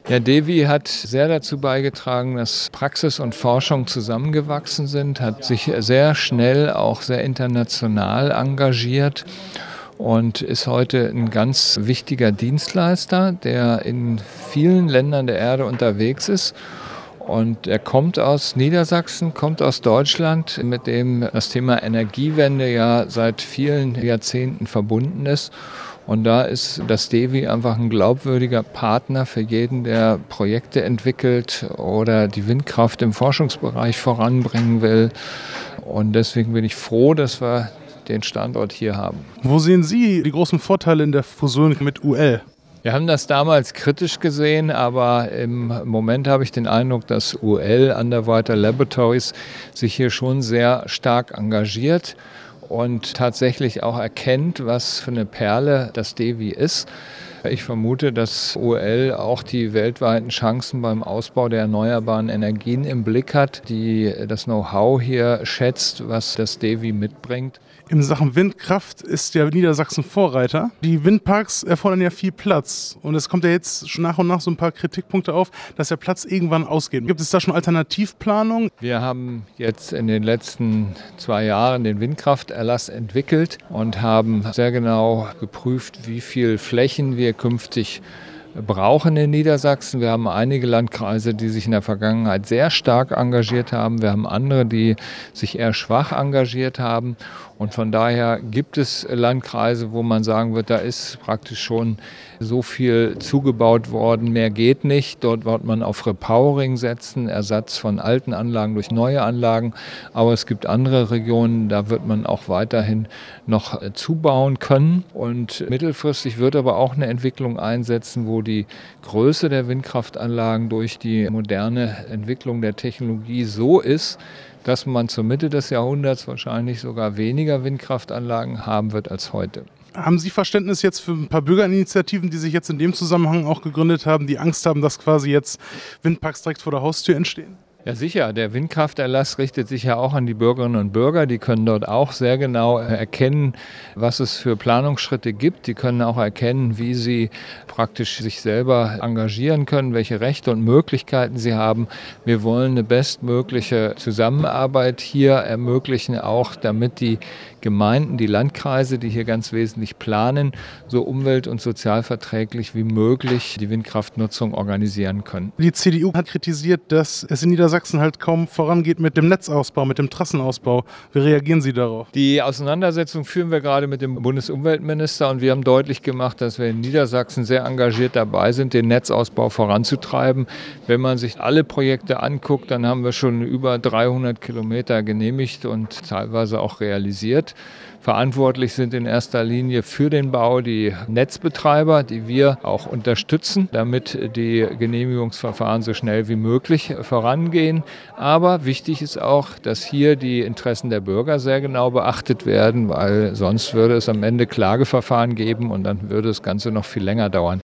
Ja, Devi hat sehr dazu beigetragen, dass Praxis und Forschung zusammengewachsen sind, hat sich sehr schnell auch sehr international engagiert und ist heute ein ganz wichtiger Dienstleister, der in vielen Ländern der Erde unterwegs ist. Und er kommt aus Niedersachsen, kommt aus Deutschland, mit dem das Thema Energiewende ja seit vielen Jahrzehnten verbunden ist. Und da ist das Devi einfach ein glaubwürdiger Partner für jeden, der Projekte entwickelt oder die Windkraft im Forschungsbereich voranbringen will. Und deswegen bin ich froh, dass wir den Standort hier haben. Wo sehen Sie die großen Vorteile in der Fusion mit UL? Wir haben das damals kritisch gesehen, aber im Moment habe ich den Eindruck, dass UL, Underwater Laboratories, sich hier schon sehr stark engagiert und tatsächlich auch erkennt, was für eine Perle das Devi ist. Ich vermute, dass UL auch die weltweiten Chancen beim Ausbau der erneuerbaren Energien im Blick hat, die das Know-how hier schätzt, was das Devi mitbringt. In Sachen Windkraft ist ja Niedersachsen Vorreiter. Die Windparks erfordern ja viel Platz. Und es kommt ja jetzt schon nach und nach so ein paar Kritikpunkte auf, dass der Platz irgendwann ausgeht. Gibt es da schon Alternativplanung? Wir haben jetzt in den letzten 2 Jahren den Windkrafterlass entwickelt und haben sehr genau geprüft, wie viel Flächen wir künftig brauchen in Niedersachsen. Wir haben einige Landkreise, die sich in der Vergangenheit sehr stark engagiert haben. Wir haben andere, die sich eher schwach engagiert haben. Und von daher gibt es Landkreise, wo man sagen wird, da ist praktisch schon so viel zugebaut worden, mehr geht nicht. Dort wird man auf Repowering setzen, Ersatz von alten Anlagen durch neue Anlagen. Aber es gibt andere Regionen, da wird man auch weiterhin noch zubauen können. Und mittelfristig wird aber auch eine Entwicklung einsetzen, wo die Größe der Windkraftanlagen durch die moderne Entwicklung der Technologie so ist, dass man zur Mitte des Jahrhunderts wahrscheinlich sogar weniger Windkraftanlagen haben wird als heute. Haben Sie Verständnis jetzt für ein paar Bürgerinitiativen, die sich jetzt in dem Zusammenhang auch gegründet haben, die Angst haben, dass quasi jetzt Windparks direkt vor der Haustür entstehen? Ja sicher, der Windkrafterlass richtet sich ja auch an die Bürgerinnen und Bürger. Die können dort auch sehr genau erkennen, was es für Planungsschritte gibt. Die können auch erkennen, wie sie praktisch sich selber engagieren können, welche Rechte und Möglichkeiten sie haben. Wir wollen eine bestmögliche Zusammenarbeit hier ermöglichen, auch damit die Gemeinden, die Landkreise, die hier ganz wesentlich planen, so umwelt- und sozialverträglich wie möglich die Windkraftnutzung organisieren können. Die CDU hat kritisiert, dass es in Niedersachsen halt kaum vorangeht mit dem Netzausbau, mit dem Trassenausbau. Wie reagieren Sie darauf? Die Auseinandersetzung führen wir gerade mit dem Bundesumweltminister und wir haben deutlich gemacht, dass wir in Niedersachsen sehr engagiert dabei sind, den Netzausbau voranzutreiben. Wenn man sich alle Projekte anguckt, dann haben wir schon über 300 Kilometer genehmigt und teilweise auch realisiert. Verantwortlich sind in erster Linie für den Bau die Netzbetreiber, die wir auch unterstützen, damit die Genehmigungsverfahren so schnell wie möglich vorangehen. Aber wichtig ist auch, dass hier die Interessen der Bürger sehr genau beachtet werden, weil sonst würde es am Ende Klageverfahren geben und dann würde das Ganze noch viel länger dauern.